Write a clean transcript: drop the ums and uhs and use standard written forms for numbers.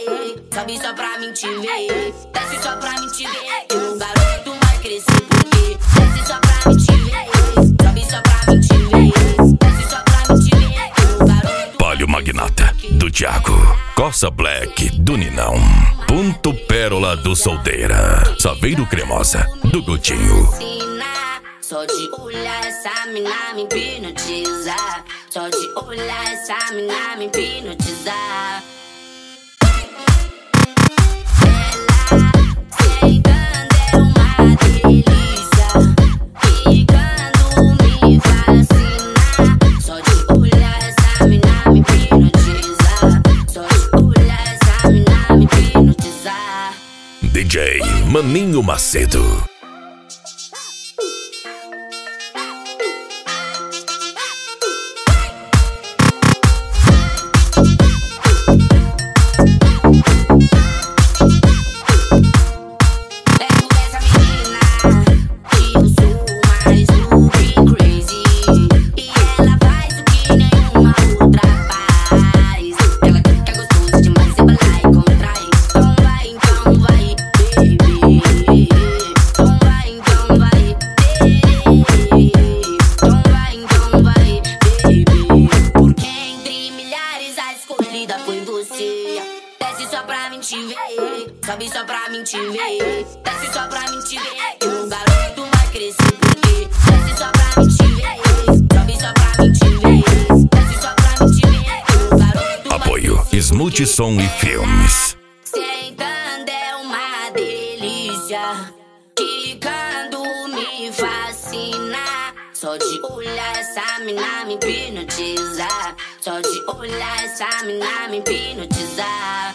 ver, sobe só pra mim te ver, desce só pra mim te ver. E o garoto vai crescer porque desce só pra mim te ver, sobe só pra mim te ver, desce só pra mim te ver. E o garoto Palio Magnata, do Thiago. Coça Black, do Ninão. Ponto Pérola, do Solteira. Saveiro Cremosa, do Gutinho. Só de olhar essa mina me hipnotizar, só de olhar essa mina me hipnotizar. DJ Maninho Macedo. Desce só pra mim te ver, sobe só pra mim te ver, desce só pra mim te ver. E o garoto vai crescer porque desce só pra mim te ver, sobe só pra mim te ver, desce só pra mim te ver. E o garoto Apoio Smooth Som e Filmes. Sentando é uma delícia, quicando me fascina. Só de olhar essa mina me hipnotizar, só de olhar essa mina me hipnotizar.